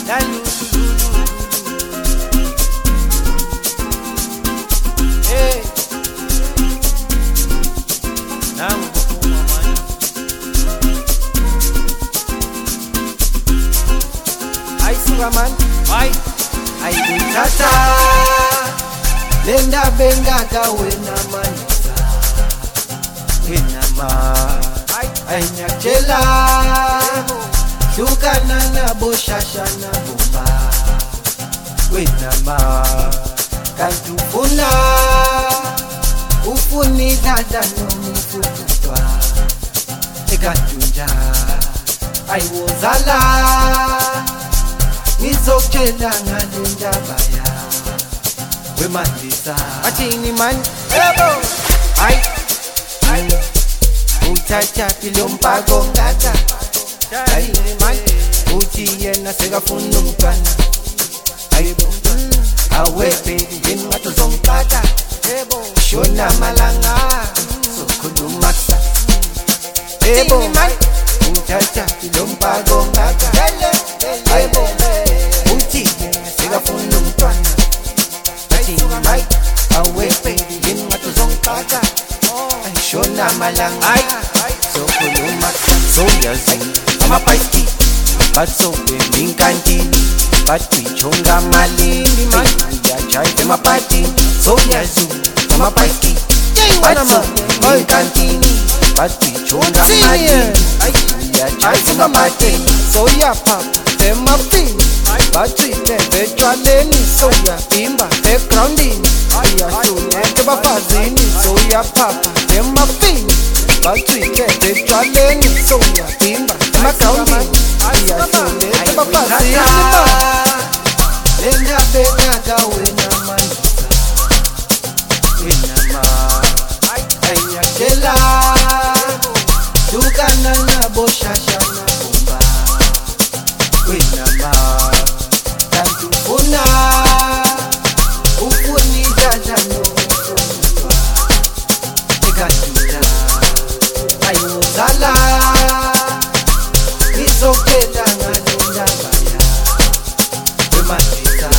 La lulu. Hey. Now I sugar man, I do tata. Lenda bengaga wena manisa, wena ma. I nyachela, sukana na boshasha na bomba. Wena ma, kantufuna, ufuni dada no mufutwa. Ekajunja, I was ala. Nizokela ngalenda baya wemandisa athini man yebo ay uthatha ilompako ngata athini man uthi yena sekafuna umntwana ayebo awe baby yini ngathi uzongikata yebo shona malanga sokhuluma kusa yebo man uthatha ilompako ngata ayebo sekafuna umntwana athini mai awe baby yini ngathi uzongikaka ayishona malanga sokhuluma soyazi amabhayiki basobe minkantini bathijonga malini mai uyajayiva emaphatini soyazi amabhayiki basobe minkantini bathijonga malini uyajayiva emaphatini soyapha emapini bathile betshwaleni soyavimba egroundini ayahluleke bafazini soyaphapha emapini bathile betshwaleni soyavimba emagroundini ayahluleke bafazini lenda bengaga wena mandisa wena ma ayakela dukana na boshasha na bomba wena ma kantufuna ufuni dada no mufutwa ekajunja ayuzala nizokela ngalenda baya wemandisa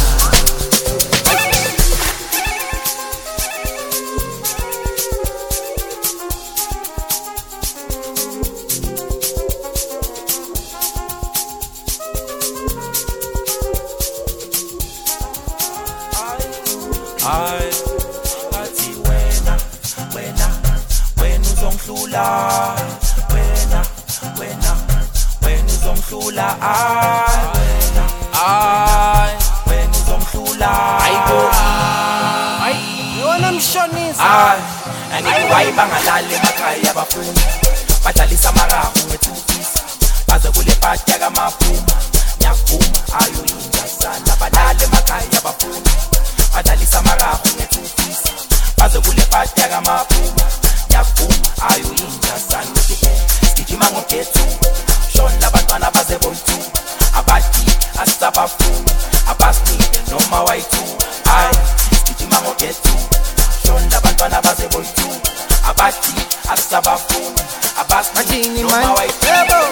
Athi wena uzongihlula wena uzongihlula wena uzongihlula ayibo yona mshonisa angithi wayibangalali emakhaya abafundi badlalisa amarahu ngethufisa baze kule party yakamaphuma nyakuvuma ayo yinjasana badlala emakhaya abafundi badlalisa amarahu ngethufisa baze kule party yakamaphuma nyakuvuma ayo yinjasana sigijima ngokethu shona abantwana baze boyithu abathi asisabafuni abasini noma wayithu sigijima ngokethu shona abantwana baze boyithu abathi asisabafuni abasini noma wayithu